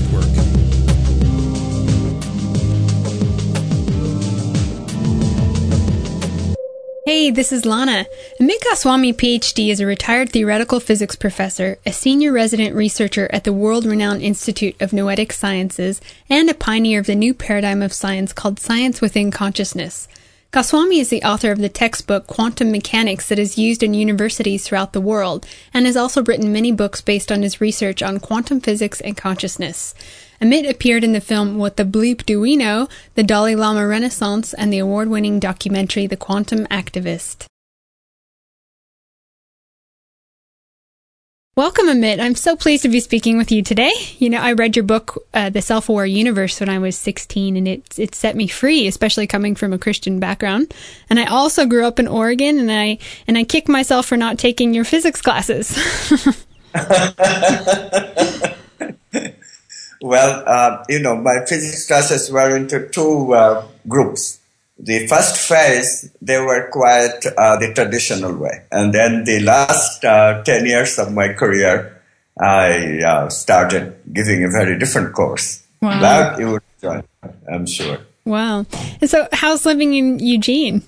Network. Hey, this is Lana. Amit Goswami, PhD, is a retired theoretical physics professor, a senior resident researcher at the world-renowned Institute of Noetic Sciences, and a pioneer of the new paradigm of science called Science Within Consciousness. Goswami is the author of the textbook Quantum Mechanics that is used in universities throughout the world, and has also written many books based on his research on quantum physics and consciousness. Amit appeared in the film What the Bleep Do We Know?, The Dalai Lama Renaissance, and the award-winning documentary The Quantum Activist. Welcome, Amit. I'm so pleased to be speaking with you today. You know, I read your book, The Self-Aware Universe, when I was 16, and it set me free, especially coming from a Christian background. And I also grew up in Oregon, and I kick myself for not taking your physics classes. Well, my physics classes were into two groups. The first phase, they were quite the traditional way. And then the last 10 years of my career, I started giving a very different course. Wow. Glad you would join, I'm sure. Wow. And so how's living in Eugene?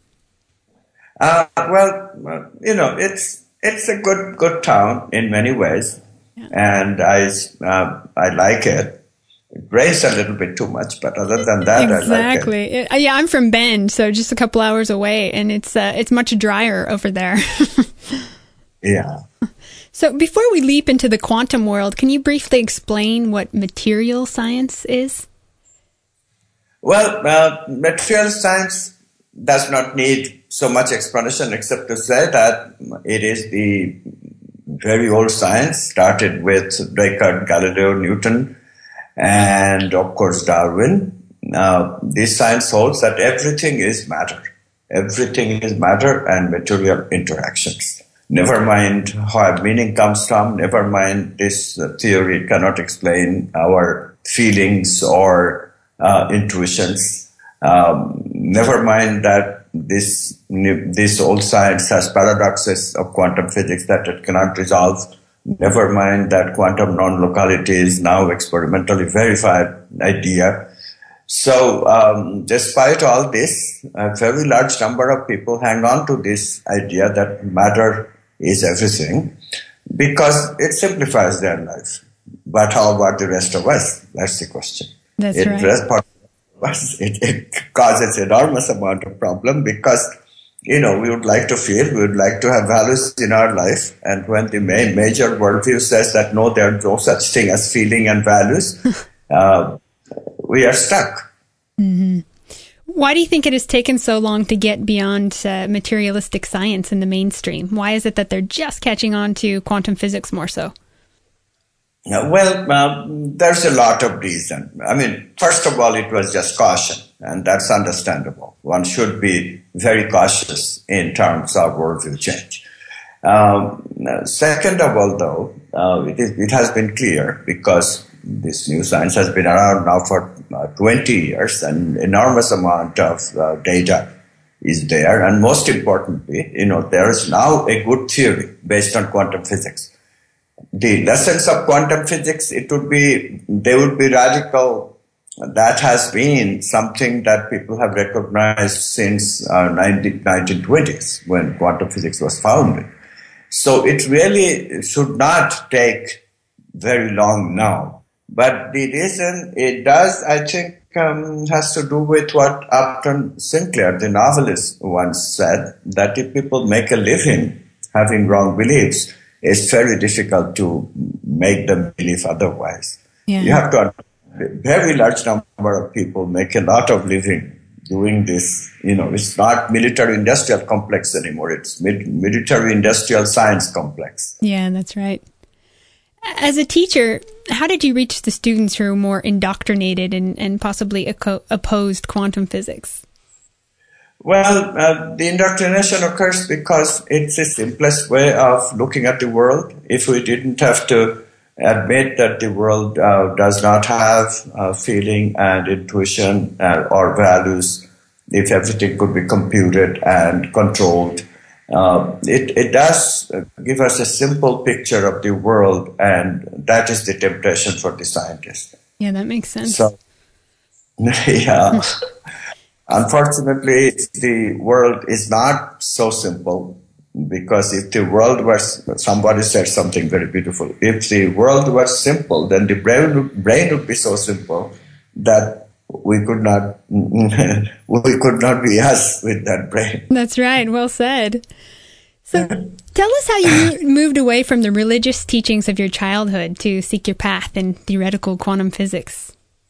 It's a good town in many ways. Yeah. And I like it. It rains a little bit too much, but other than that, exactly. I like it. Yeah, I'm from Bend, so just a couple hours away, and it's much drier over there. Yeah. So before we leap into the quantum world, can you briefly explain what material science is? Well, material science does not need so much explanation except to say that it is the very old science, started with Descartes, Galileo, Newton, and of course Darwin. This science holds that everything is matter. Everything is matter and material interactions. Never mind how meaning comes from, never mind this theory cannot explain our feelings or intuitions. Never mind that this old science has paradoxes of quantum physics that it cannot resolve. Never mind that quantum non-locality is now experimentally verified idea. So, despite all this, a very large number of people hang on to this idea that matter is everything because it simplifies their life. But how about the rest of us? That's the question. That's right. The rest part of us, it causes enormous amount of problem because we would like to feel, we would like to have values in our life. And when the major worldview says that no, there is no such thing as feeling and values, we are stuck. Mm-hmm. Why do you think it has taken so long to get beyond materialistic science in the mainstream? Why is it that they're just catching on to quantum physics more so? Well, there's a lot of reason. I mean, first of all, it was just caution, and that's understandable. One should be very cautious in terms of worldview change. Second of all, though, it has been clear because this new science has been around now for 20 years, and enormous amount of data is there. And most importantly, there is now a good theory based on quantum physics. The lessons of quantum physics, they would be radical. That has been something that people have recognized since 1920s when quantum physics was founded. So it really should not take very long now. But the reason it does, I think, has to do with what Upton Sinclair, the novelist, once said, that if people make a living having wrong beliefs, it's very difficult to make them believe otherwise. Yeah. You have to, a very large number of people make a lot of living doing this. It's not military-industrial complex anymore. It's military-industrial science complex. Yeah, that's right. As a teacher, how did you reach the students who are more indoctrinated and possibly opposed quantum physics? Well, the indoctrination occurs because it's the simplest way of looking at the world. If we didn't have to admit that the world does not have feeling and intuition or values, if everything could be computed and controlled, it does give us a simple picture of the world, and that is the temptation for the scientist. Yeah, that makes sense. So, yeah. Unfortunately, the world is not so simple, because if the world was, somebody said something very beautiful, if the world was simple, then the brain would be so simple that we could not be us with that brain. That's right. Well said. So tell us how you moved away from the religious teachings of your childhood to seek your path in theoretical quantum physics.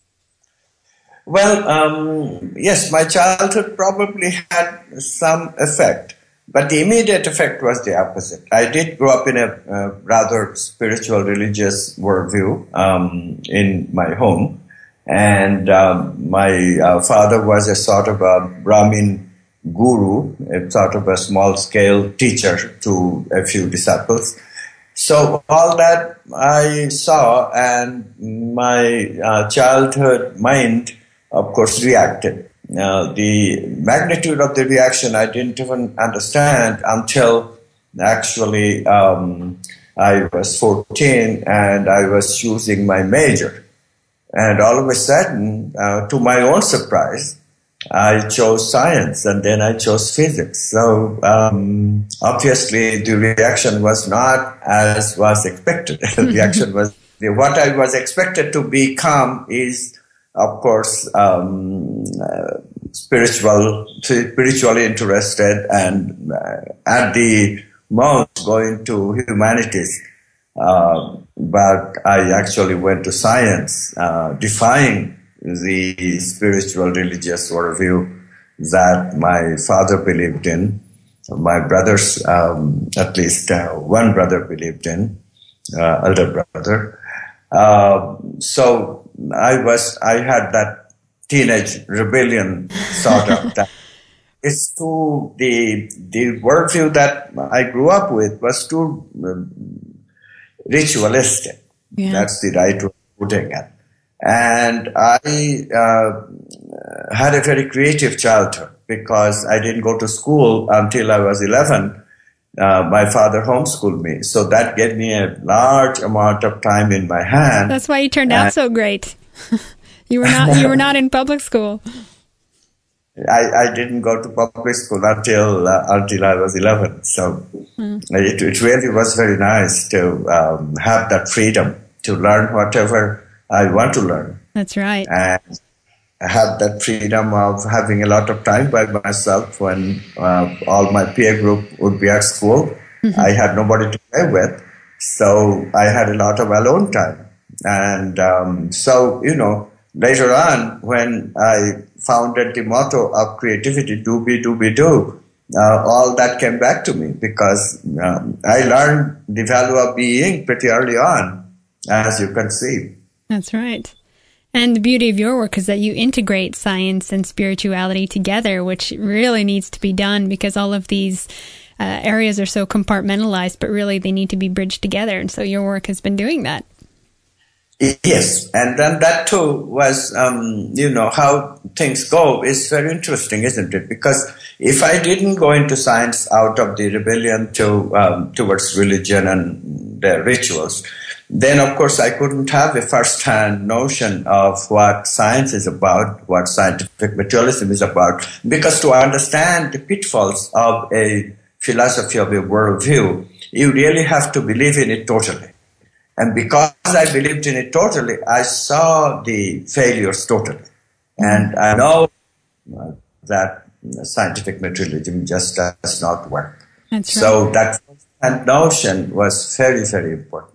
Well, yes, my childhood probably had some effect, but the immediate effect was the opposite. I did grow up in a rather spiritual, religious worldview in my home, and my father was a sort of a Brahmin guru, a sort of a small-scale teacher to a few disciples. So all that I saw, and my childhood mind, of course, reacted. The magnitude of the reaction I didn't even understand until actually I was 14 and I was choosing my major. And all of a sudden, to my own surprise, I chose science, and then I chose physics. So obviously the reaction was not as was expected. The reaction was, what I was expected to become is, of course, spiritually interested, and at the most going to humanities. But I actually went to science, defying the spiritual religious worldview that my father believed in, my brothers, at least one brother believed in, elder brother. So I had that teenage rebellion sort of that. It's too, the worldview that I grew up with was too ritualistic. Yeah. That's the right way of putting it. And I had a very creative childhood because I didn't go to school until I was 11. My father homeschooled me, so that gave me a large amount of time in my hand. That's why you turned out so great. You were not in public school. I didn't go to public school until I was 11. So it really was very nice to have that freedom to learn whatever I want to learn. That's right. And I have that freedom of having a lot of time by myself when all my peer group would be at school. Mm-hmm. I had nobody to play with, so I had a lot of alone time. And so, later on, when I founded the motto of creativity, do, all that came back to me because I learned the value of being pretty early on, as you can see. That's right. And the beauty of your work is that you integrate science and spirituality together, which really needs to be done because all of these areas are so compartmentalized, but really they need to be bridged together. And so your work has been doing that. Yes, and then that too was, how things go is very interesting, isn't it? Because if I didn't go into science out of the rebellion towards religion and their rituals, then of course I couldn't have a first-hand notion of what science is about, what scientific materialism is about, because to understand the pitfalls of a philosophy of a worldview, you really have to believe in it totally. And because I believed in it totally, I saw the failures totally. And I know that scientific materialism just does not work. That's right. So that notion was very, very important.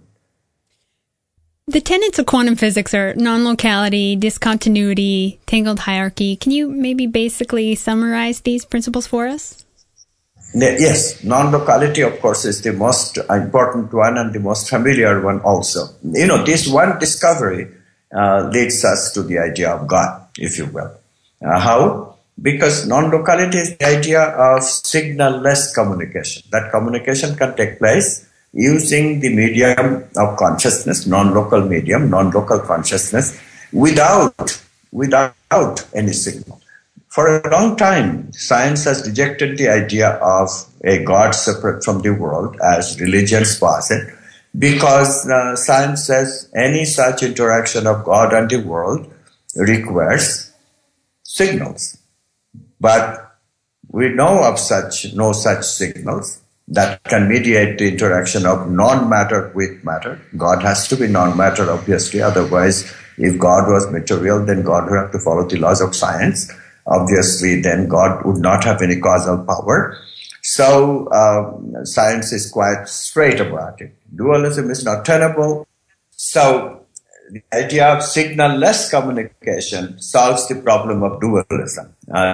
The tenets of quantum physics are non-locality, discontinuity, tangled hierarchy. Can you maybe basically summarize these principles for us? Yes, non-locality, of course, is the most important one and the most familiar one also. This one discovery leads us to the idea of God, if you will. How? Because non-locality is the idea of signal-less communication. That communication can take place using the medium of consciousness, non-local medium, non-local consciousness, without any signal. For a long time, science has rejected the idea of a God separate from the world as religions posit, because science says any such interaction of God and the world requires signals. But we know of no such signals that can mediate the interaction of non-matter with matter. God has to be non-matter, obviously. Otherwise, if God was material, then God would have to follow the laws of science. Obviously, then God would not have any causal power. So science is quite straight about it. Dualism is not tenable. So the idea of signal-less communication solves the problem of dualism.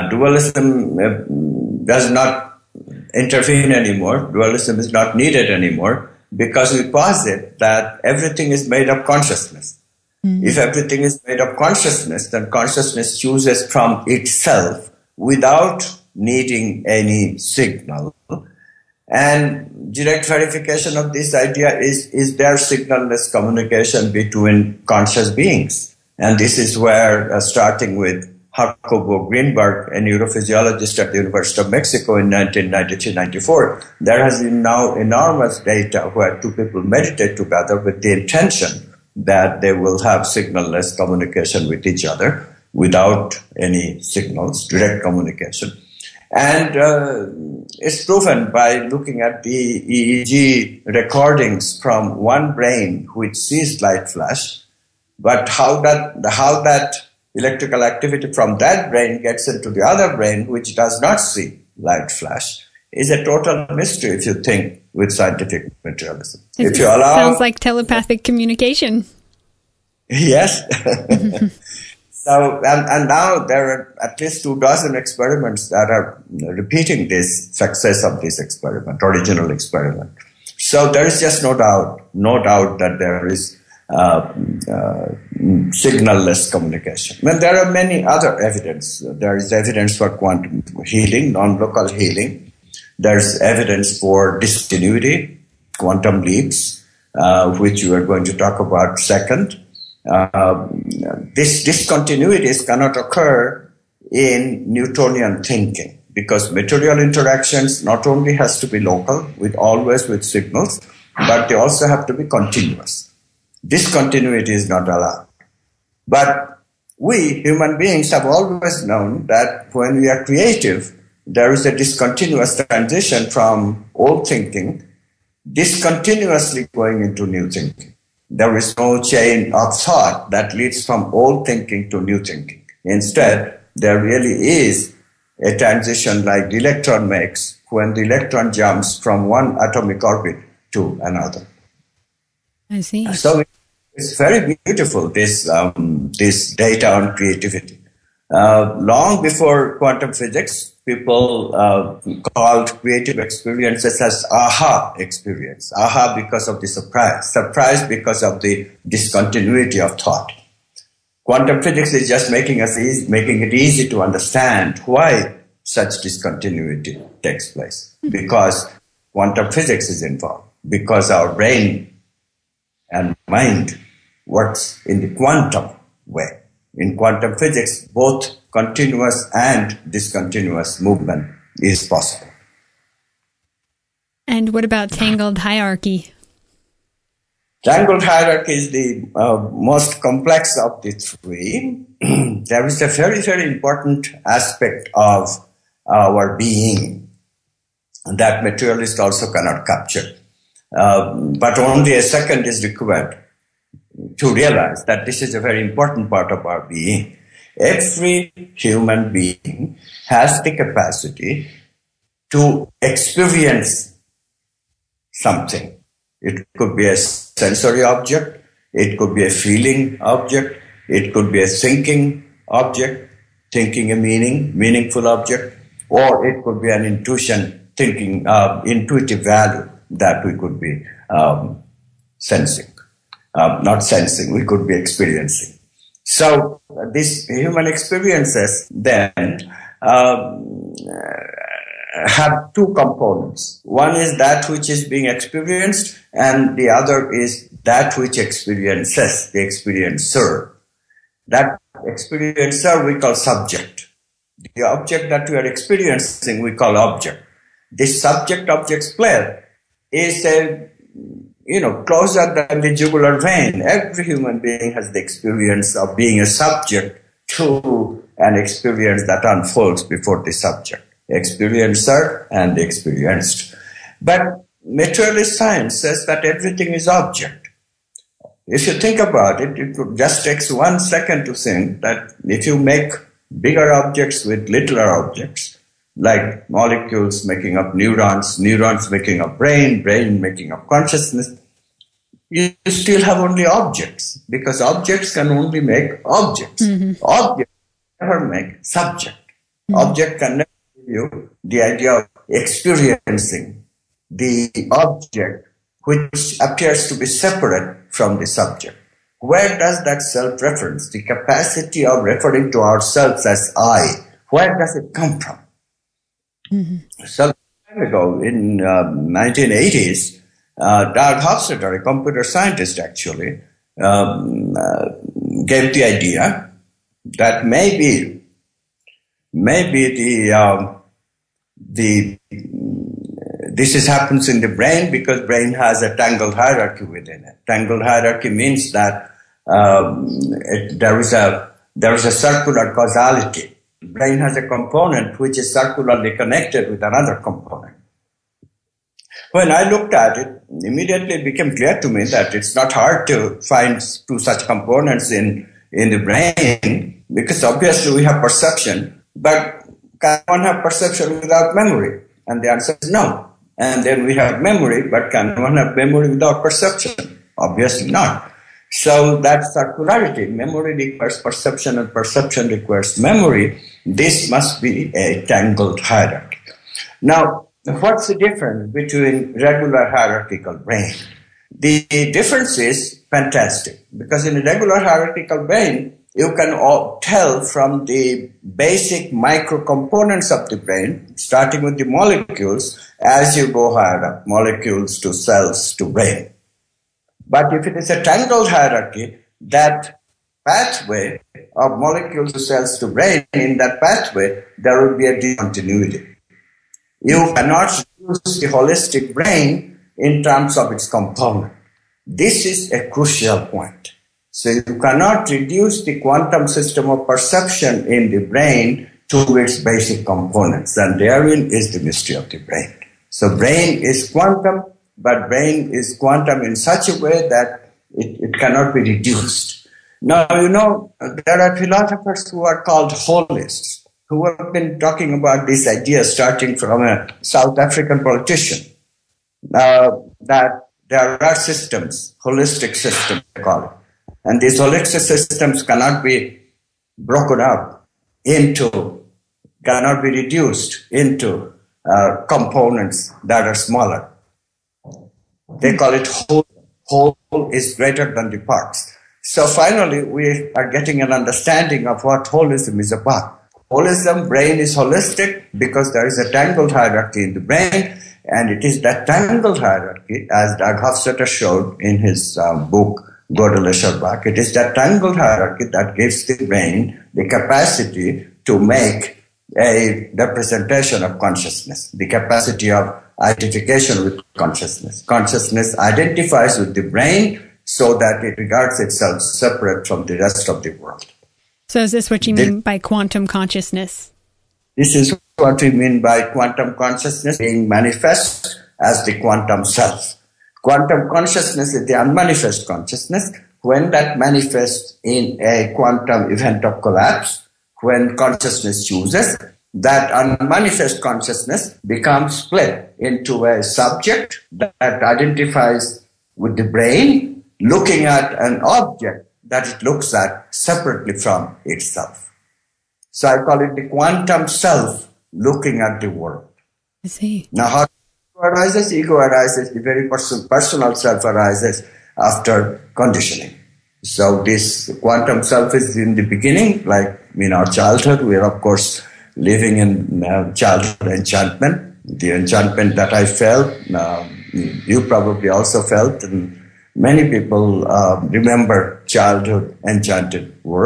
Dualism does not intervene anymore. Dualism is not needed anymore because we posit that everything is made of consciousness. If everything is made of consciousness, then consciousness chooses from itself without needing any signal. And direct verification of this idea is there signal-less communication between conscious beings. And this is where, starting with Jacobo Greenberg, a neurophysiologist at the University of Mexico in 1993-94, there has been now enormous data where two people meditate together with the intention that they will have signal-less communication with each other without any signals, direct communication. And it's proven by looking at the EEG recordings from one brain which sees light flash, but how that electrical activity from that brain gets into the other brain which does not see light flash is a total mystery if you think with scientific materialism. If you allow, sounds like telepathic communication. Yes. So, and now there are at least 24 experiments that are repeating this success of this experiment, original experiment. So there is just no doubt that there is signal-less communication. And there are many other evidence. There is evidence for quantum healing, non-local healing. There's evidence for discontinuity, quantum leaps, which we are going to talk about second. This discontinuities cannot occur in Newtonian thinking because material interactions not only has to be local, always with signals, but they also have to be continuous. Discontinuity is not allowed. But we, human beings, have always known that when we are creative, there is a discontinuous transition from old thinking, discontinuously going into new thinking. There is no chain of thought that leads from old thinking to new thinking. Instead, there really is a transition like the electron makes when the electron jumps from one atomic orbit to another. I see. So it's very beautiful, this data on creativity. Long before quantum physics, people called creative experiences as aha experience. Aha because of the surprise because of the discontinuity of thought. Quantum physics is just making it easy to understand why such discontinuity takes place. Because quantum physics is involved. Because our brain and mind works in the quantum way. In quantum physics, both continuous and discontinuous movement is possible. And what about tangled hierarchy? Tangled hierarchy is the most complex of the three. There is a very, very important aspect of our being that materialists also cannot capture. But only a second is required to realize that this is a very important part of our being. Every human being has the capacity to experience something. It could be a sensory object, it could be a feeling object, it could be a thinking object, thinking a meaningful object, or it could be an intuition, thinking, intuitive value that we could be sensing. Not sensing, we could be experiencing. So these human experiences then have two components. One is that which is being experienced, and the other is that which experiences, the experiencer. That experiencer we call subject. The object that we are experiencing, we call object. This subject-object split is closer than the jugular vein. Every human being has the experience of being a subject to an experience that unfolds before the subject. Experiencer and the experienced. But materialist science says that everything is object. If you think about it, it just takes 1 second to think that if you make bigger objects with littler objects, like molecules making up neurons, neurons making up brain, brain making up consciousness, you still have only objects, because objects can only make objects. Mm-hmm. Objects never make subject. Mm-hmm. Object can never give you the idea of experiencing the object, which appears to be separate from the subject. Where does that self-reference, the capacity of referring to ourselves as I, where does it come from? Mm-hmm. Some time ago, in 1980s, Dag Hofstadter, a computer scientist actually, gave the idea that maybe this happens in the brain because brain has a tangled hierarchy within it. Tangled hierarchy means that there is a circular causality. Brain has a component which is circularly connected with another component. When I looked at it, immediately it became clear to me that it's not hard to find two such components in the brain, because obviously we have perception, but can one have perception without memory? And the answer is no. And then we have memory, but can one have memory without perception? Obviously not. So that circularity, memory requires perception and perception requires memory. This must be a tangled hierarchy. Now, what's the difference between regular hierarchical brain? The difference is fantastic, because in a regular hierarchical brain, you can tell from the basic micro-components of the brain, starting with the molecules, as you go higher up, molecules to cells to brain. But if it is a tangled hierarchy, that pathway of molecules to cells to brain, in that pathway, there will be a discontinuity. You cannot use the holistic brain in terms of its component. This is a crucial point. So you cannot reduce the quantum system of perception in the brain to its basic components, and therein is the mystery of the brain. So brain is quantum, but brain is quantum in such a way that it cannot be reduced. Now, there are philosophers who are called holists, who have been talking about this idea starting from a South African politician, that there are systems, holistic systems, they call it. And these holistic systems cannot be broken up cannot be reduced into components that are smaller. They call it whole. Whole is greater than the parts. So finally, we are getting an understanding of what holism is about. Holism, brain is holistic because there is a tangled hierarchy in the brain, and it is that tangled hierarchy, as Dag Hofstadter showed in his book, Gödel Escher-Bach, it is that tangled hierarchy that gives the brain the capacity to make a representation of consciousness, the capacity of identification with consciousness. Consciousness identifies with the brain so that it regards itself separate from the rest of the world. So is this what you mean by quantum consciousness? This is what we mean by quantum consciousness being manifest as the quantum self. Quantum consciousness is the unmanifest consciousness. When that manifests in a quantum event of collapse, when consciousness chooses, that unmanifest consciousness becomes split into a subject that identifies with the brain, looking at an object that it looks at separately from itself. So I call it the quantum self looking at the world. I see. Now, how arises? Ego arises, the very personal self arises after conditioning. So this quantum self is in the beginning, like in our childhood. We are, of course, living in childhood enchantment. The enchantment that I felt, you probably also felt, and many people remember childhood enchanted world.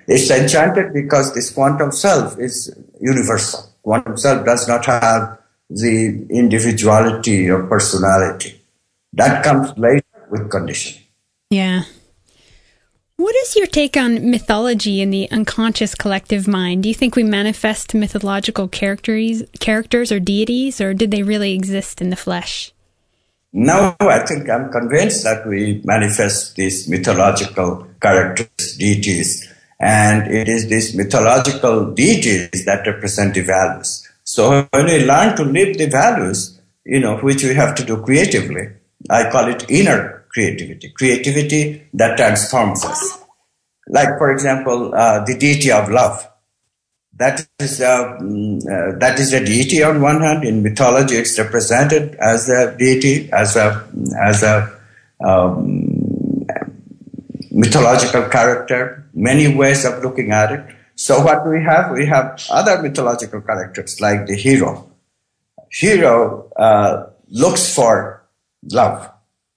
It's enchanted because this quantum self is universal. Quantum self does not have the individuality or personality. That comes later with conditioning. Yeah. What is your take on mythology in the unconscious collective mind? Do you think we manifest mythological characters or deities, or did they really exist in the flesh? No, I think I'm convinced that we manifest these mythological characters, deities, and it is these mythological deities that represent the values. So when we learn to live the values, which we have to do creatively, I call it inner creativity that transforms us. Like, for example, the deity of love. That is a deity on one hand. In mythology, it's represented as a deity, as a mythological character. Many ways of looking at it. So what we have other mythological characters like the hero. Hero looks for love,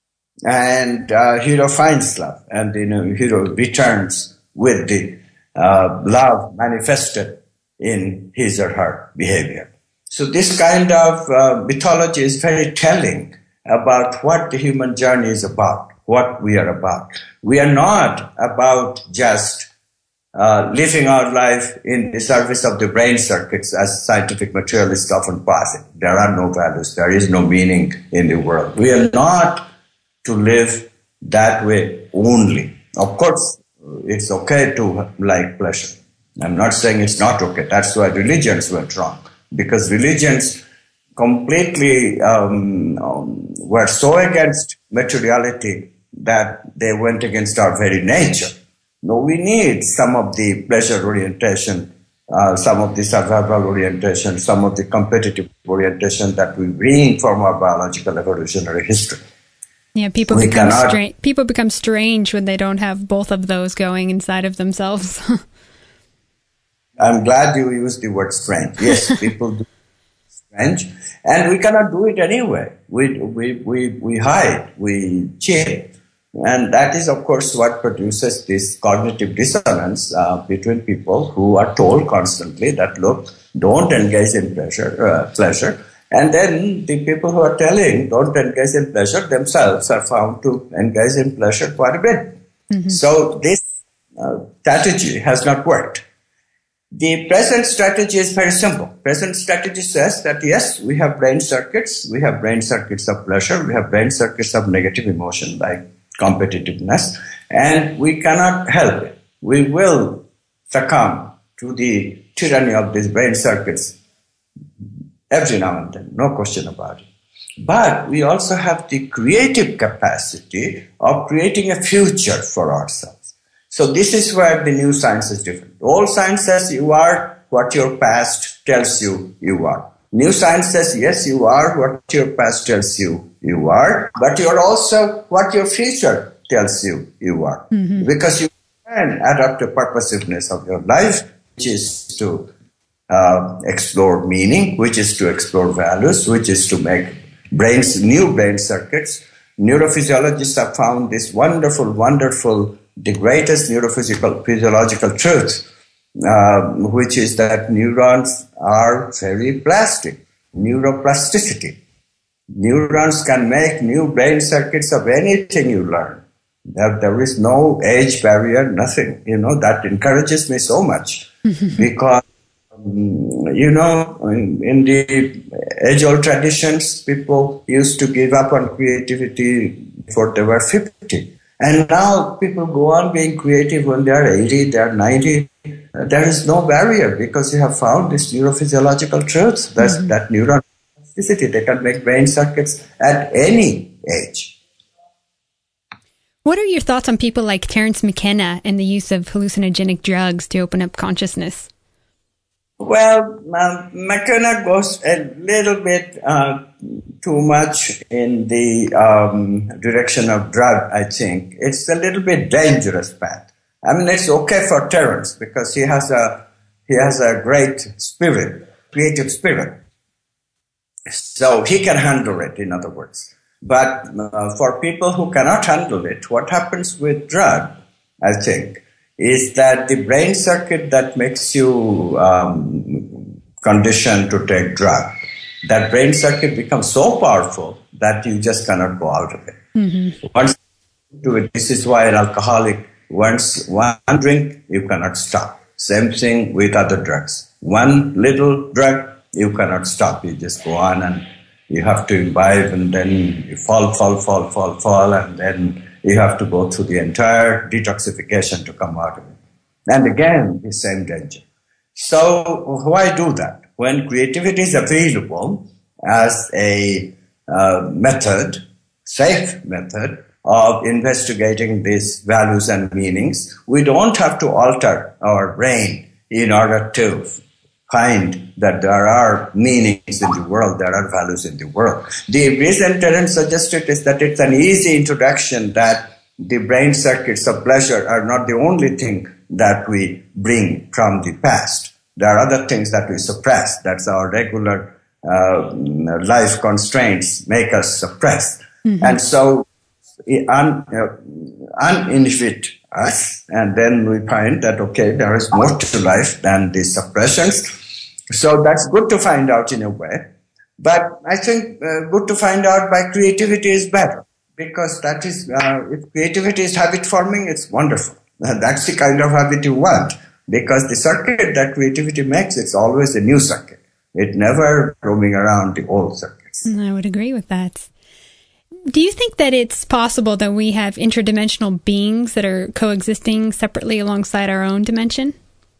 and hero finds love, and hero returns with the love manifested in his or her behavior. So this kind of mythology is very telling about what the human journey is about, what we are about. We are not about just living our life in the service of the brain circuits, as scientific materialists often posit. There are no values. There is no meaning in the world. We are not to live that way only. Of course, it's okay to like pleasure. I'm not saying it's not okay. That's why religions went wrong. Because religions completely were so against materiality that they went against our very nature. No, we need some of the pleasure orientation, some of the survival orientation, some of the competitive orientation that we bring from our biological evolutionary history. Yeah, people become strange when they don't have both of those going inside of themselves. I'm glad you used the word strange. Yes, people do strange, and we cannot do it anyway. We hide, we cheat, and that is, of course, what produces this cognitive dissonance between people who are told constantly that, look, don't engage in pleasure, and then the people who are telling don't engage in pleasure themselves are found to engage in pleasure quite a bit. Mm-hmm. So this strategy has not worked. The present strategy is very simple. Present strategy says that yes, we have brain circuits. We have brain circuits of pleasure. We have brain circuits of negative emotion like competitiveness. And we cannot help it. We will succumb to the tyranny of these brain circuits every now and then. No question about it. But we also have the creative capacity of creating a future for ourselves. So this is where the new science is different. Old science says you are what your past tells you you are. New science says, yes, you are what your past tells you you are, but you're also what your future tells you you are. Mm-hmm. Because you can adapt the purposiveness of your life, which is to explore meaning, which is to explore values, which is to make new brain circuits. Neurophysiologists have found this wonderful, the greatest physiological truth, which is that neurons are very plastic, neuroplasticity. Neurons can make new brain circuits of anything you learn. There is no age barrier, nothing. That encourages me so much because, in the age-old traditions, people used to give up on creativity before they were 50. And now people go on being creative when they are 80, they are 90. There is no barrier because you have found this neurophysiological truth, that neuron plasticity. They can make brain circuits at any age. What are your thoughts on people like Terence McKenna and the use of hallucinogenic drugs to open up consciousness? Well, McKenna goes a little bit too much in the direction of drug, I think. It's a little bit dangerous path. I mean, it's okay for Terence because he has a great spirit, creative spirit. So he can handle it, in other words. But for people who cannot handle it, what happens with drug, I think, is that the brain circuit that makes you conditioned to take drug, that brain circuit becomes so powerful that you just cannot go out of it. Mm-hmm. Once you do it, this is why an alcoholic, once one drink, you cannot stop. Same thing with other drugs. One little drug, you cannot stop. You just go on and you have to imbibe, and then you fall, and then you have to go through the entire detoxification to come out of it. And again, the same danger. So why do that? When creativity is available as a method, safe method of investigating these values and meanings, we don't have to alter our brain in order to find that there are meanings in the world, there are values in the world. The reason Terence suggested is that it's an easy introduction that the brain circuits of pleasure are not the only thing that we bring from the past. There are other things that we suppress. That's our regular life constraints make us suppress. Mm-hmm. And so uninhibit us, and then we find that, okay, there is more to life than these suppressions. So that's good to find out in a way. But I think good to find out by creativity is better, because that is, if creativity is habit forming, it's wonderful. That's the kind of habit you want, because the circuit that creativity makes, it's always a new circuit. It never roaming around the old circuits. I would agree with that. Do you think that it's possible that we have interdimensional beings that are coexisting separately alongside our own dimension?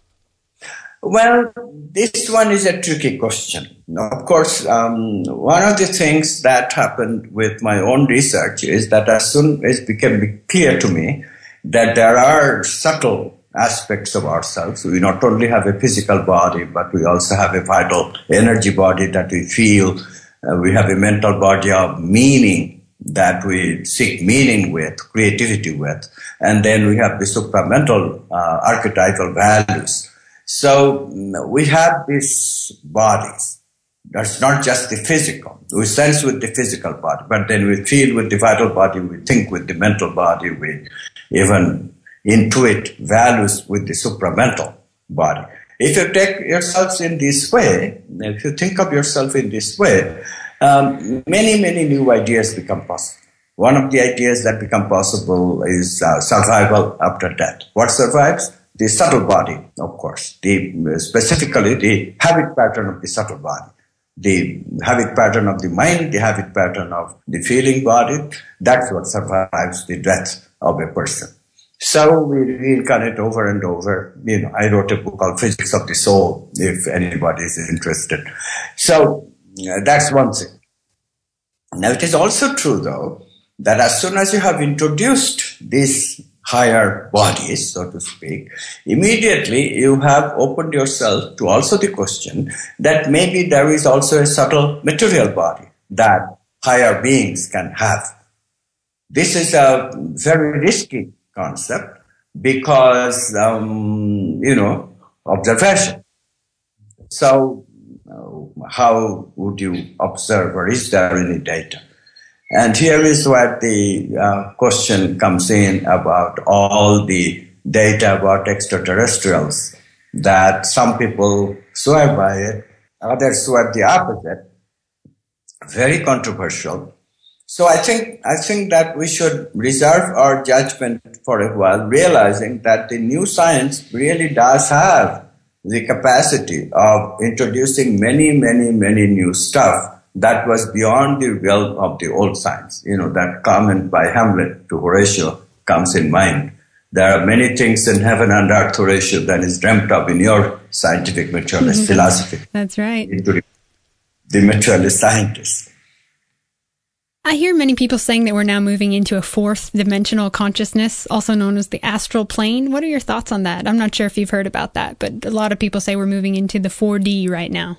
Well, this one is a tricky question. Of course, one of the things that happened with my own research is that as soon as it became clear to me that there are subtle aspects of ourselves, we not only have a physical body, but we also have a vital energy body that we feel. We have a mental body of meaning that we seek meaning with, creativity with. And then we have the supramental archetypal values. So we have these bodies. That's not just the physical. We sense with the physical body, but then we feel with the vital body, we think with the mental body, we even intuit values with the supramental body. If you take yourselves in this way, if you think of yourself in this way, many new ideas become possible. One of the ideas that become possible is survival after death. What survives? The subtle body, of course. Specifically the habit pattern of the subtle body. The habit pattern of the mind, the habit pattern of the feeling body, that's what survives the death of a person. So we reincarnate over and over. I wrote a book called Physics of the Soul, if anybody is interested. So that's one thing. Now it is also true, though, that as soon as you have introduced these higher bodies, so to speak, immediately you have opened yourself to also the question that maybe there is also a subtle material body that higher beings can have. This is a very risky concept because, observation. So how would you observe, or is there any data? And here is where the question comes in about all the data about extraterrestrials, that some people swear by it, others swear the opposite. Very controversial. So I think that we should reserve our judgment for a while, realizing that the new science really does have the capacity of introducing many new stuff that was beyond the realm of the old science. That comment by Hamlet to Horatio comes in mind. There are many things in heaven and earth, Horatio, that is dreamt of in your scientific materialist philosophy. That's right. Into the materialist scientist. I hear many people saying that we're now moving into a fourth dimensional consciousness, also known as the astral plane. What are your thoughts on that? I'm not sure if you've heard about that, but a lot of people say we're moving into the 4D right now.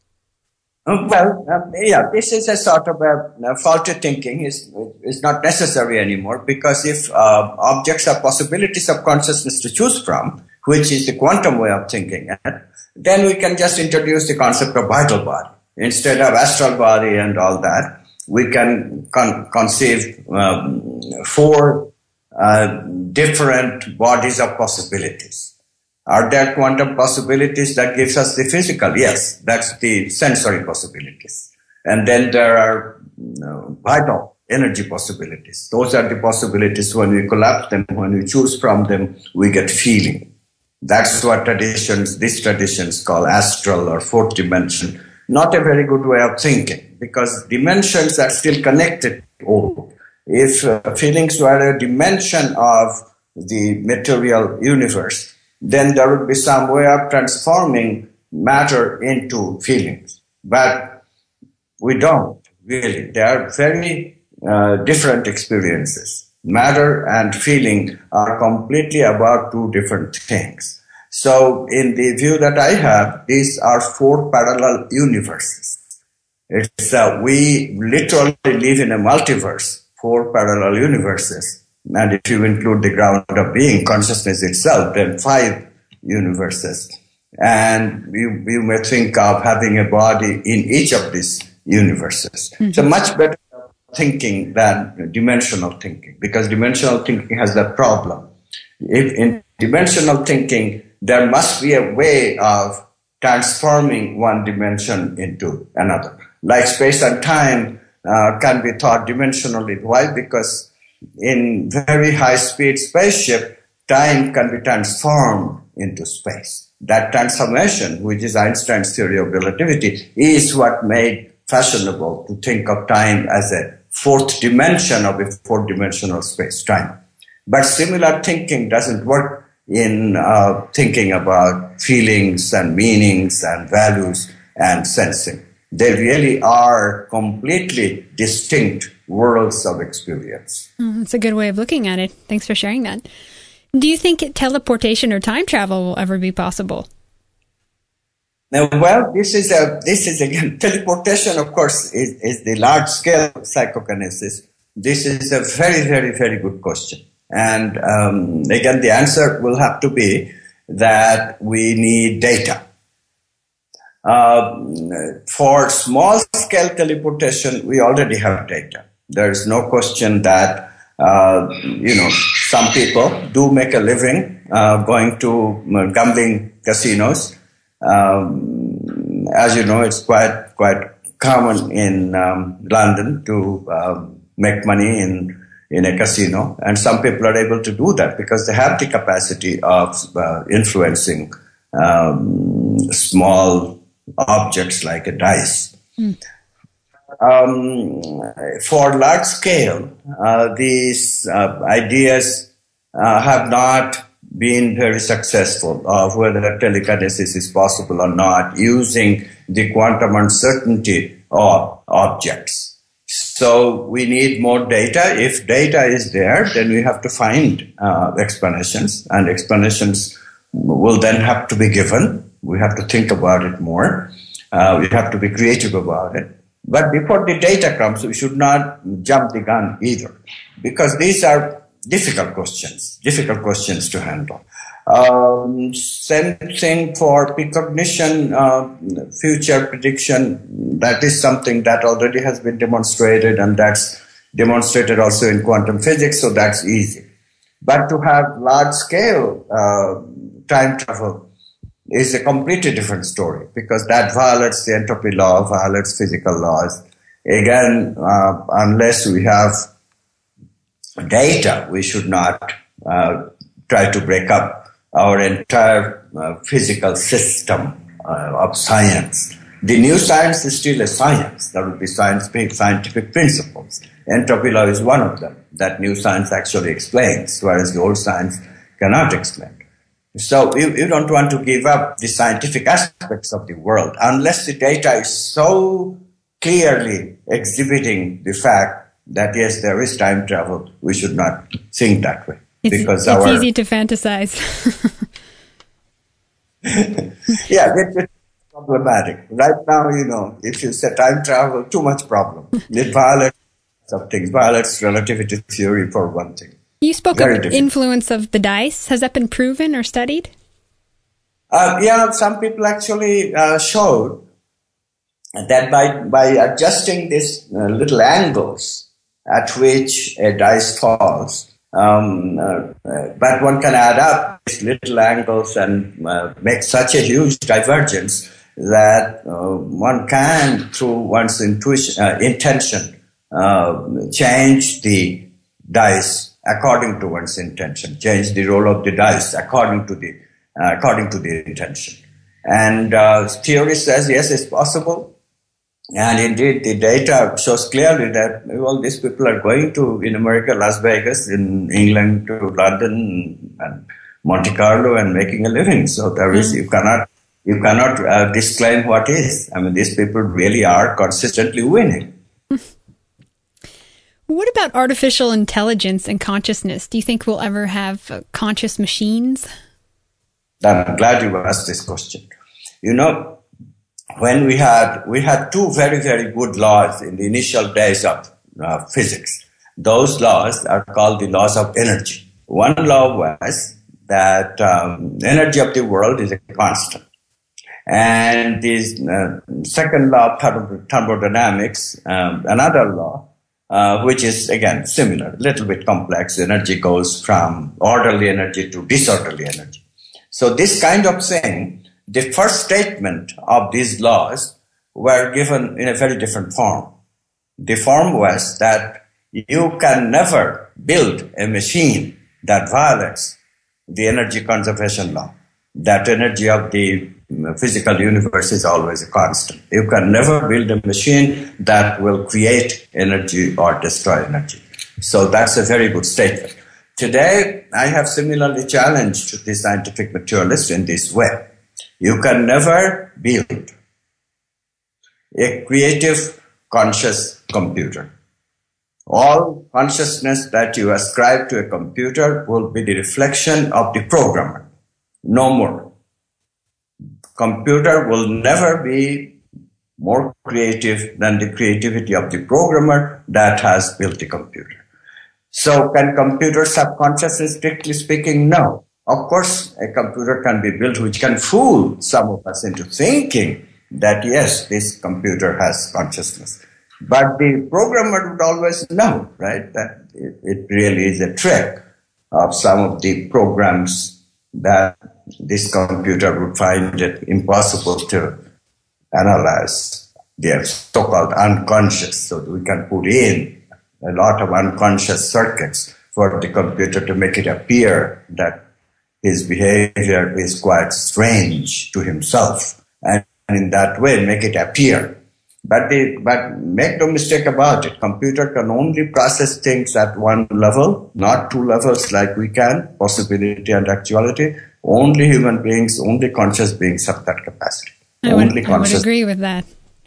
This is a sort of a faulty thinking. Is not necessary anymore, because if objects are possibilities of consciousness to choose from, which is the quantum way of thinking, then we can just introduce the concept of vital body. Instead of astral body and all that, we can conceive four different bodies of possibilities. Are there quantum possibilities that gives us the physical? Yes, that's the sensory possibilities. And then there are vital energy possibilities. Those are the possibilities when we collapse them, when we choose from them, we get feeling. That's what these traditions call astral or fourth dimension. Not a very good way of thinking, because dimensions are still connected. If feelings were a dimension of the material universe, then there would be some way of transforming matter into feelings. But we don't, really. They are very different experiences. Matter and feeling are completely about two different things. So in the view that I have, these are four parallel universes. It's we literally live in a multiverse, four parallel universes. And if you include the ground of being, consciousness itself, then 5 universes. And you may think of having a body in each of these universes. Mm-hmm. So much better thinking than dimensional thinking, because dimensional thinking has that problem. If in dimensional thinking, there must be a way of transforming one dimension into another. Like space and time can be thought dimensionally. Why? Because in very high-speed spaceship, time can be transformed into space. That transformation, which is Einstein's theory of relativity, is what made fashionable to think of time as a fourth dimension of a four-dimensional space-time. But similar thinking doesn't work in thinking about feelings and meanings and values and sensing. They really are completely distinct worlds of experience. That's a good way of looking at it. Thanks for sharing that. Do you think teleportation or time travel will ever be possible? Well, this is again, teleportation, of course, is the large scale of psychokinesis. This is a very, very, very good question. And again, the answer will have to be that we need data. For small scale teleportation, we already have data. There is no question that, some people do make a living going to gambling casinos. As you know, it's quite common in London to make money in a casino, and some people are able to do that because they have the capacity of influencing small objects like a dice. For large scale, these ideas have not been very successful of whether telekinesis is possible or not using the quantum uncertainty of objects. So we need more data. If data is there, then we have to find explanations, and explanations will then have to be given. We have to think about it more. We have to be creative about it. But before the data comes, we should not jump the gun either, because these are difficult questions to handle. Same thing for precognition, future prediction. That is something that already has been demonstrated, and that's demonstrated also in quantum physics, so that's easy. But to have large-scale time travel is a completely different story, because that violates the entropy law, violates physical laws. Again, unless we have data, we should not try to break up our entire physical system of science. The new science is still a science. There will be scientific principles. Entropy law is one of them that new science actually explains, whereas the old science cannot explain. So you don't want to give up the scientific aspects of the world unless the data is so clearly exhibiting the fact that, yes, there is time travel. We should not think that way. It's easy to fantasize. Yeah, it's problematic. Right now, if you say time travel, too much problem. It violates some things, violates relativity theory for one thing. You spoke of influence of the dice. Has that been proven or studied? Some people actually showed that by adjusting these little angles at which a dice falls, But one can add up these little angles and make such a huge divergence that one can, through one's intention, change the dice according to one's intention, change the roll of the dice according to the intention. And theory says, yes, it's possible. And indeed, the data shows clearly that, well, these people are going to, in America, Las Vegas, in England, to London and Monte Carlo and making a living. So there is, you cannot disclaim what is. I mean, these people really are consistently winning. What about artificial intelligence and consciousness? Do you think we'll ever have conscious machines? I'm glad you asked this question. You know, when we had two very, very good laws in the initial days of physics. Those laws are called the laws of energy. One law was that energy of the world is a constant. And this second law of thermodynamics, another law, which is, again, similar, a little bit complex. Energy goes from orderly energy to disorderly energy. So this kind of thing, the first statement of these laws were given in a very different form. The form was that you can never build a machine that violates the energy conservation law. That energy of the physical universe is always a constant. You can never build a machine that will create energy or destroy energy. So that's a very good statement. Today, I have similarly challenged the scientific materialist in this way. You can never build a creative, conscious computer. All consciousness that you ascribe to a computer will be the reflection of the programmer. No more. Computer will never be more creative than the creativity of the programmer that has built the computer. So can computers have consciousness? Strictly speaking, no. Of course, a computer can be built which can fool some of us into thinking that, yes, this computer has consciousness. But the programmer would always know, right, that it really is a trick of some of the programs that this computer would find it impossible to analyze. They are so-called unconscious, so we can put in a lot of unconscious circuits for the computer to make it appear that his behavior is quite strange to himself, and in that way make it appear. But make no mistake about it, computer can only process things at one level, not two levels like we can, possibility and actuality. Only human beings, only conscious beings have that capacity. I would agree with that.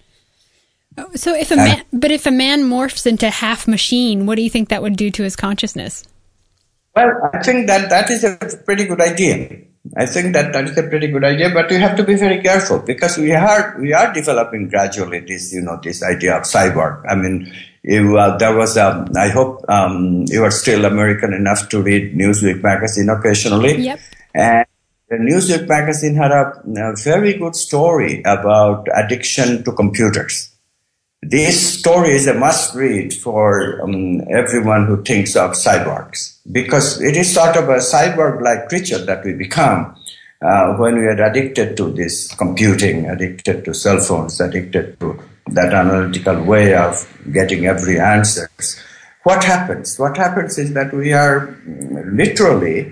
So if a man morphs into half machine, what do you think that would do to his consciousness? Well, I think that is a pretty good idea. I think that is a pretty good idea, but you have to be very careful because we are developing gradually this idea of cyborg. I mean, there was I hope you are still American enough to read Newsweek magazine occasionally. Yep. And the Newsweek magazine had a very good story about addiction to computers. This story is a must-read for everyone who thinks of cyborgs, because it is sort of a cyborg-like creature that we become when we are addicted to this computing, addicted to cell phones, addicted to that analytical way of getting every answer. What happens? What happens is that we are literally,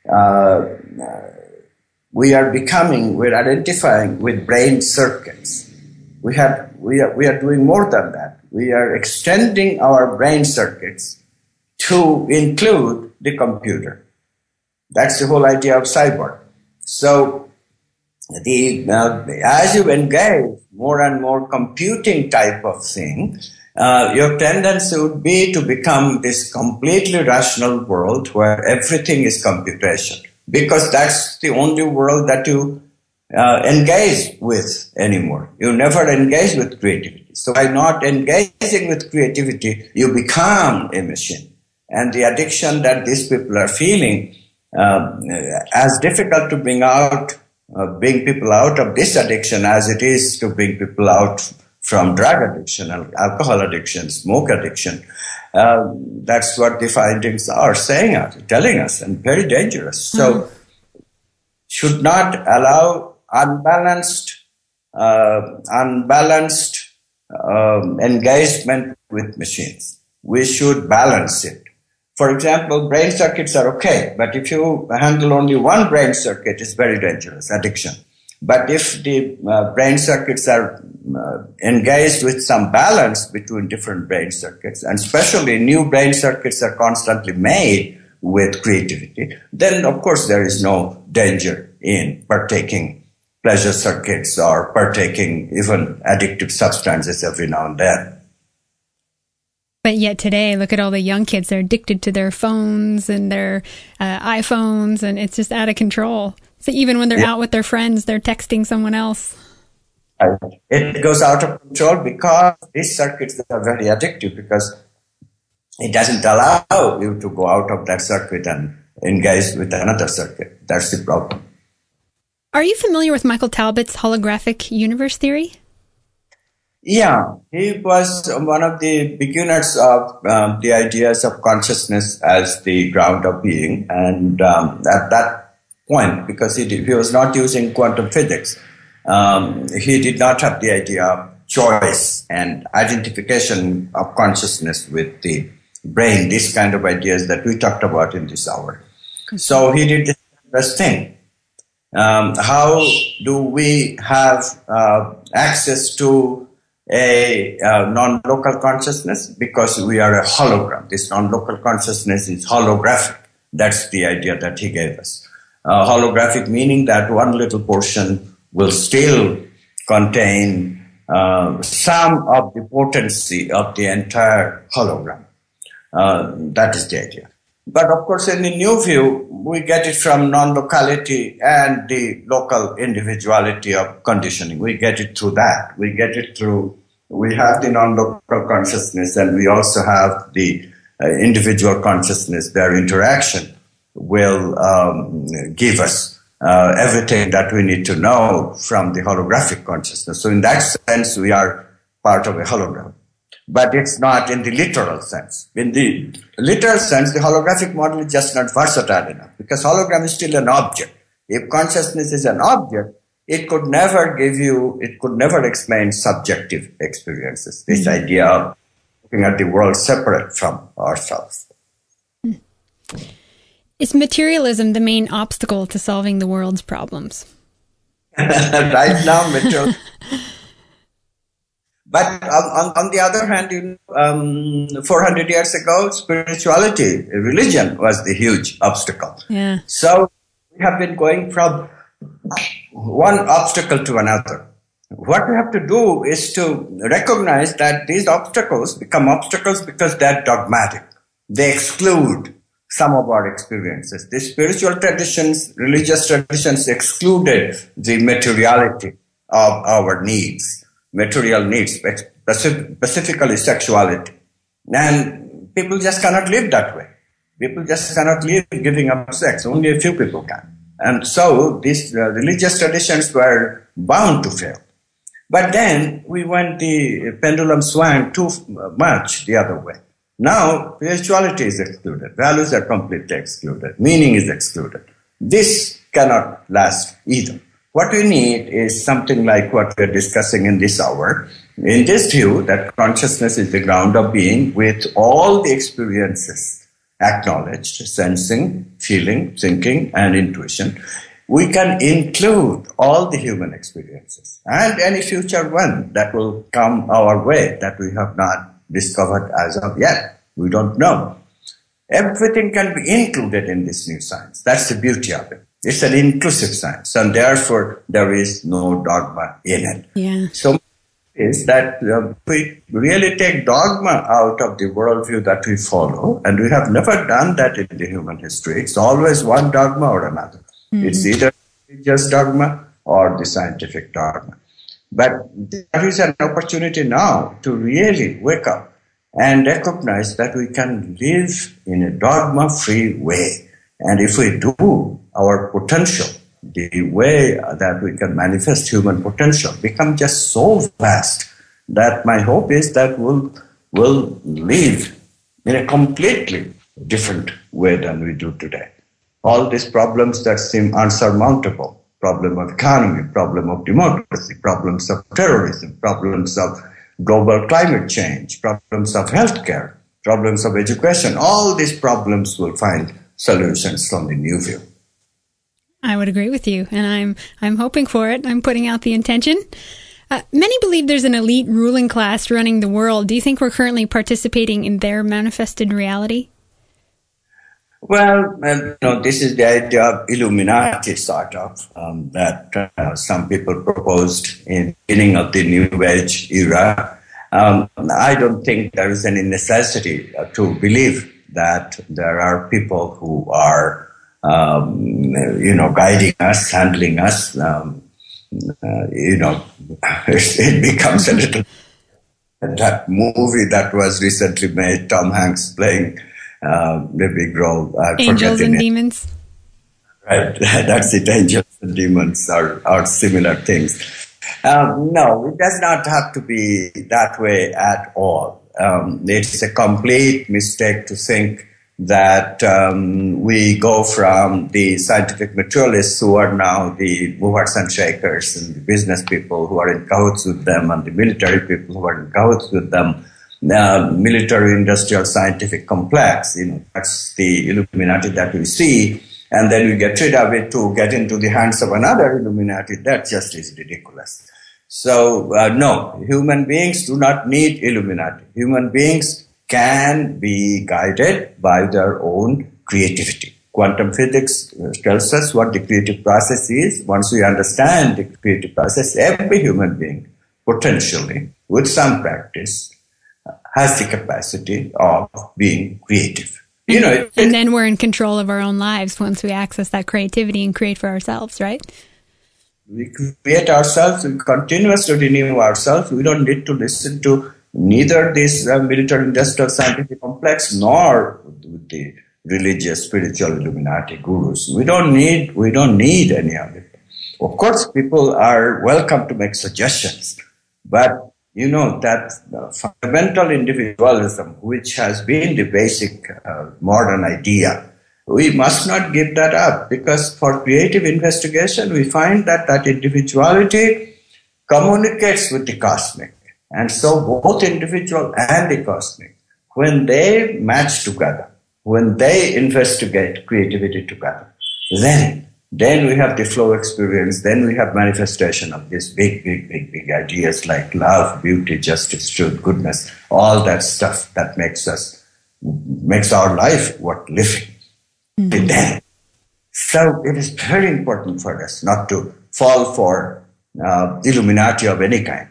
we're identifying with brain circuits. We are doing more than that. We are extending our brain circuits to include the computer. That's the whole idea of cyborg. So as you engage more and more computing type of thing, your tendency would be to become this completely rational world where everything is computation, because that's the only world that you engage with anymore. You never engage with creativity. So by not engaging with creativity, you become a machine. And the addiction that these people are feeling, as difficult to bring people out of this addiction as it is to bring people out from drug addiction, alcohol addiction, smoke addiction. That's what the findings are telling us, and very dangerous. So, should not allow unbalanced engagement with machines. We should balance it. For example, brain circuits are okay, but if you handle only one brain circuit, it's very dangerous, addiction. But if the brain circuits are engaged with some balance between different brain circuits, and especially new brain circuits are constantly made with creativity, then of course there is no danger in partaking pleasure circuits or partaking even addictive substances every now and then. But yet today, look at all the young kids. They're addicted to their phones and their iPhones, and it's just out of control. So even when they're out with their friends, they're texting someone else. It goes out of control because these circuits are very addictive, because it doesn't allow you to go out of that circuit and engage with another circuit. That's the problem. Are you familiar with Michael Talbot's holographic universe theory? Yeah, he was one of the beginners of the ideas of consciousness as the ground of being. And at that point, because he was not using quantum physics, he did not have the idea of choice and identification of consciousness with the brain, these kind of ideas that we talked about in this hour. So he did this thing. How do we have access to a non-local consciousness? Because we are a hologram. This non-local consciousness is holographic. That's the idea that he gave us. Holographic meaning that one little portion will still contain some of the potency of the entire hologram. That is the idea. But of course, in the new view, we get it from non-locality and the local individuality of conditioning. We get it through that. We get it through, we have the non-local consciousness, and we also have the individual consciousness. Their interaction will give us everything that we need to know from the holographic consciousness. So in that sense, we are part of a hologram. But it's not in the literal sense. In the literal sense, the holographic model is just not versatile enough, because hologram is still an object. If consciousness is an object, it could never explain subjective experiences. This idea of looking at the world separate from ourselves. Is materialism the main obstacle to solving the world's problems? Right now, materialism. But on the other hand, 400 years ago, spirituality, religion was the huge obstacle. Yeah. So we have been going from one obstacle to another. What we have to do is to recognize that these obstacles become obstacles because they're dogmatic. They exclude some of our experiences. The spiritual traditions, religious traditions excluded the materiality of our needs. Material needs, specifically sexuality. And people just cannot live that way. People just cannot live giving up sex. Only a few people can. And so these religious traditions were bound to fail. But then the pendulum swung too much the other way. Now spirituality is excluded. Values are completely excluded. Meaning is excluded. This cannot last either. What we need is something like what we're discussing in this hour, in this view that consciousness is the ground of being with all the experiences acknowledged, sensing, feeling, thinking, and intuition. We can include all the human experiences and any future one that will come our way that we have not discovered as of yet. We don't know. Everything can be included in this new science. That's the beauty of it. It's an inclusive science, and therefore there is no dogma in it. Yeah. So is that we really take dogma out of the worldview that we follow, and we have never done that in the human history. It's always one dogma or another. Mm-hmm. It's either religious dogma or the scientific dogma. But there is an opportunity now to really wake up and recognize that we can live in a dogma-free way. And if we do, our potential, the way that we can manifest human potential, become just so vast that my hope is that we'll live in a completely different way than we do today. All these problems that seem unsurmountable, problem of economy, problem of democracy, problems of terrorism, problems of global climate change, problems of healthcare, problems of education, all these problems will find solutions from the new view. I would agree with you, and I'm hoping for it. I'm putting out the intention. Many believe there's an elite ruling class running the world. Do you think we're currently participating in their manifested reality? Well, this is the idea of Illuminati, sort of, that some people proposed in the beginning of the New Age era. I don't think there is any necessity to believe that there are people who are, guiding us, handling us. It becomes a little... That movie that was recently made, Tom Hanks playing the big role. Angels and Demons. Right, that's it. Angels and demons are similar things. No, it does not have to be that way at all. It's a complete mistake to think that we go from the scientific materialists who are now the movers and shakers and the business people who are in cahoots with them and the military people who are in cahoots with them, military industrial scientific complex, that's the Illuminati that we see, and then we get rid of it to get into the hands of another Illuminati. That just is ridiculous. So, no, human beings do not need Illuminati. Human beings can be guided by their own creativity. Quantum physics tells us what the creative process is. Once we understand the creative process, every human being, potentially, with some practice, has the capacity of being creative. And then we're in control of our own lives once we access that creativity and create for ourselves, right? We create ourselves, we continuously renew ourselves. We don't need to listen to neither this military industrial scientific complex nor the religious spiritual Illuminati gurus. We don't need any of it. Of course, people are welcome to make suggestions, but that fundamental individualism, which has been the basic modern idea, we must not give that up, because for creative investigation, we find that individuality communicates with the cosmic. And so both individual and the cosmic, when they match together, when they investigate creativity together, then we have the flow experience, then we have manifestation of these big ideas like love, beauty, justice, truth, goodness, all that stuff that makes our life worth living. Mm-hmm. Then. So it is very important for us not to fall for Illuminati of any kind.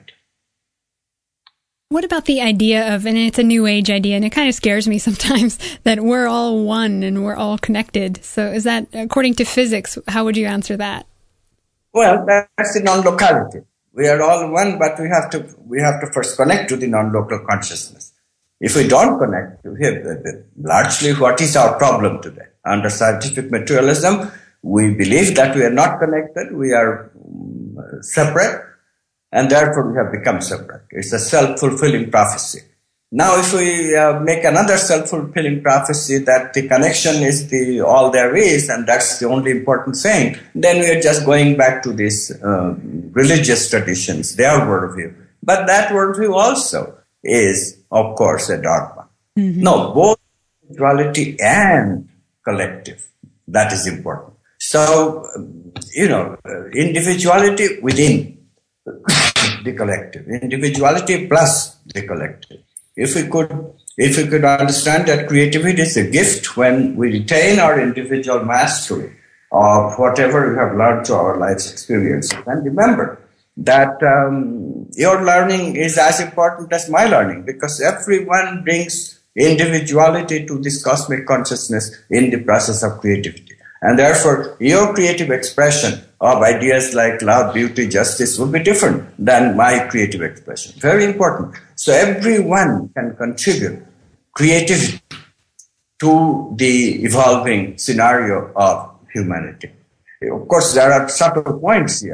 What about the idea of, and it's a new age idea, and it kind of scares me sometimes, that we're all one and we're all connected. So is that, according to physics, how would you answer that? Well, that's the non-locality. We are all one, but we have to first connect to the non-local consciousness. If we don't connect, largely what is our problem today? Under scientific materialism, we believe that we are not connected, we are separate, and therefore we have become separate. It's a self-fulfilling prophecy. Now, if we make another self-fulfilling prophecy that the connection is all there is, and that's the only important thing, then we are just going back to these religious traditions, their worldview. But that worldview also is, of course, a dogma. Mm-hmm. No, both individuality and collective. That is important. So, individuality within the collective, individuality plus the collective. If we could understand that creativity is a gift when we retain our individual mastery of whatever we have learned through our life's experience, and remember that your learning is as important as my learning, because everyone brings individuality to this cosmic consciousness in the process of creativity. And therefore, your creative expression of ideas like love, beauty, justice will be different than my creative expression. Very important. So everyone can contribute creativity to the evolving scenario of humanity. Of course, there are subtle points here.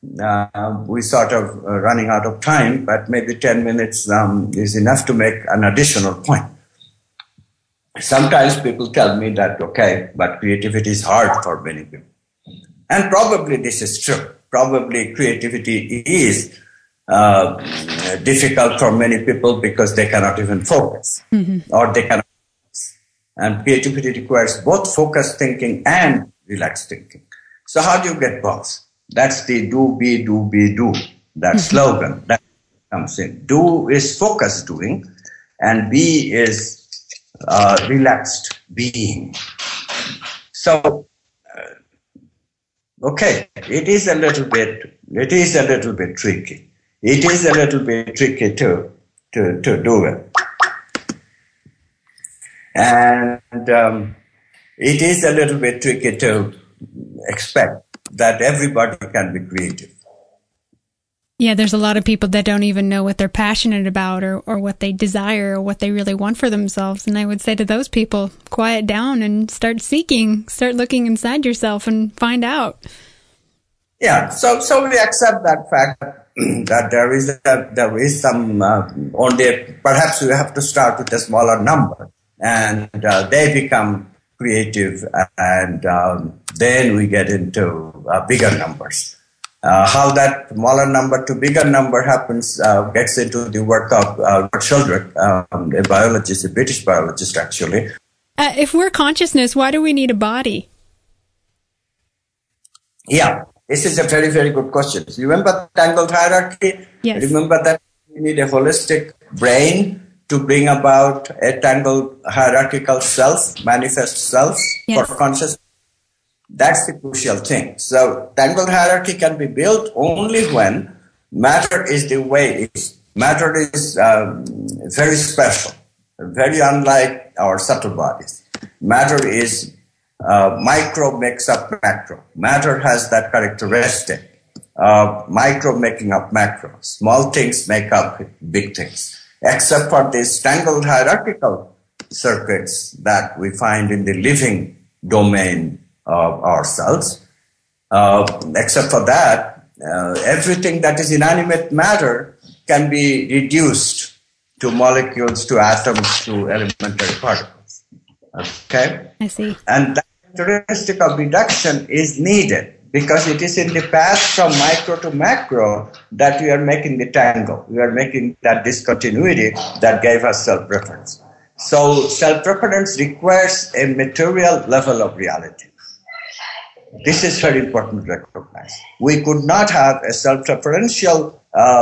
we sort of running out of time, but maybe 10 minutes is enough to make an additional point. Sometimes people tell me that, okay, but creativity is hard for many people. And probably this is true. Probably creativity is difficult for many people because they cannot even focus, or they cannot. And creativity requires both focused thinking and relaxed thinking. So how do you get both? That's the do, be, do. That slogan that comes in. Do is focused doing, and be is relaxed being. So, okay, it is a little bit tricky. It is a little bit tricky to do it. And it is a little bit tricky to expect that everybody can be creative. Yeah, there's a lot of people that don't even know what they're passionate about or what they desire or what they really want for themselves. And I would say to those people, quiet down and start seeking, start looking inside yourself and find out. Yeah, so we accept that fact that there is some only perhaps we have to start with a smaller number, and they become creative, and then we get into bigger numbers. How that smaller number to bigger number happens gets into the work of Sheldrake, a biologist, a British biologist actually. If we're consciousness, why do we need a body? Yeah. This is a very, very good question. You remember tangled hierarchy? Yes. Remember that you need a holistic brain to bring about a tangled hierarchical self, manifest self for consciousness. That's the crucial thing. So tangled hierarchy can be built only when matter is the way it is. Matter is very special, very unlike our subtle bodies. Matter is micro makes up macro. Matter has that characteristic. Micro making up macro. Small things make up big things. Except for these tangled hierarchical circuits that we find in the living domain of ourselves. Except for that, everything that is inanimate matter can be reduced to molecules, to atoms, to elementary particles. Okay? I see. And that characteristic of reduction is needed because it is in the path from micro to macro that we are making the tangle. We are making that discontinuity that gave us self-reference. So self-reference requires a material level of reality. This is very important to recognize. We could not have a self-referential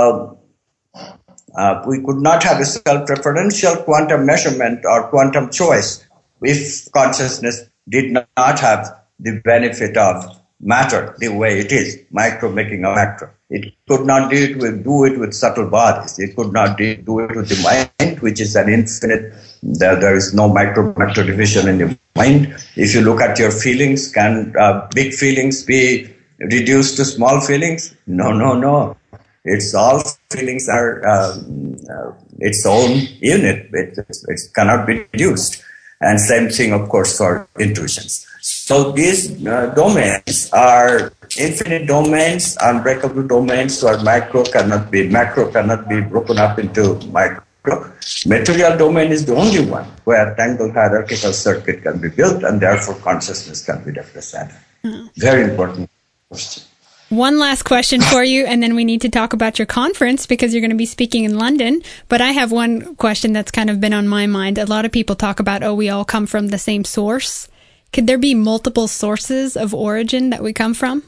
quantum measurement or quantum choice if consciousness did not have the benefit of matter the way it is, micro making a macro. It could not do it with subtle bodies. It could not do it with the mind, which is an infinite. There is no micro-macro division in the mind. If you look at your feelings, can big feelings be reduced to small feelings? No. It's all feelings are its own unit. It cannot be reduced. And same thing, of course, for intuitions. So these domains are infinite domains, unbreakable domains, where macro cannot be broken up into micro. Material domain is the only one where tangled hierarchical circuit can be built, and therefore consciousness can be represented. Very important question. One last question for you, and then we need to talk about your conference because you're going to be speaking in London. But I have one question that's kind of been on my mind. A lot of people talk about, we all come from the same source. Could there be multiple sources of origin that we come from?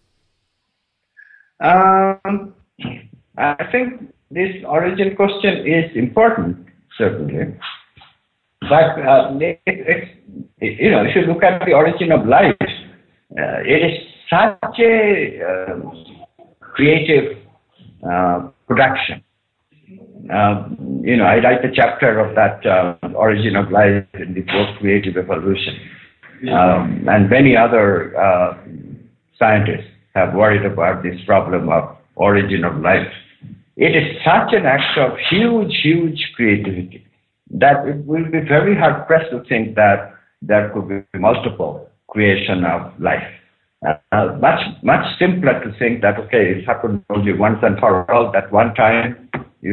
I think this origin question is important, certainly. But if you look at the origin of life, it is such a creative production. I write a chapter of that origin of life in the book Creative Evolution. And many other scientists have worried about this problem of origin of life. It is such an act of huge creativity that it will be very hard pressed to think that there could be multiple creation of life. Much simpler to think that, okay, it happened only once and for all, that one time,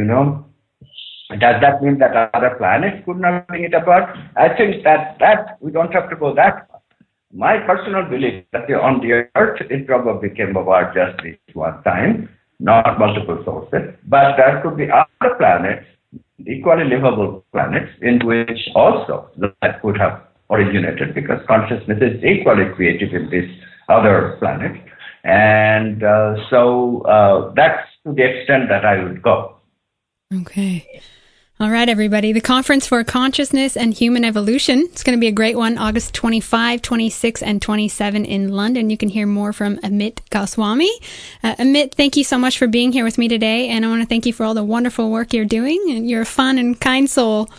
Does that mean that other planets could not bring it about? I think that we don't have to go that far. My personal belief is that on the Earth, it probably came about just this one time, not multiple sources, but there could be other planets, equally livable planets, in which also that could have originated, because consciousness is equally creative in this other planet. And so that's to the extent that I would go. Okay. All right, everybody. The Conference for Consciousness and Human Evolution. It's going to be a great one, August 25, 26, and 27 in London. You can hear more from Amit Goswami. Amit, thank you so much for being here with me today, and I want to thank you for all the wonderful work you're doing. And you're a fun and kind soul.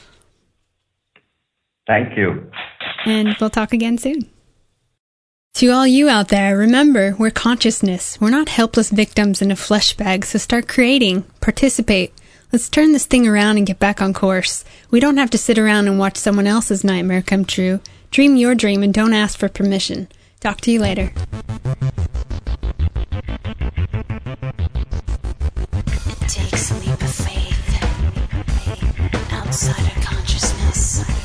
Thank you. And we'll talk again soon. To all you out there, remember, we're consciousness. We're not helpless victims in a flesh bag, so start creating, participate. Let's turn this thing around and get back on course. We don't have to sit around and watch someone else's nightmare come true. Dream your dream and don't ask for permission. Talk to you later. It takes a leap of faith outside of consciousness.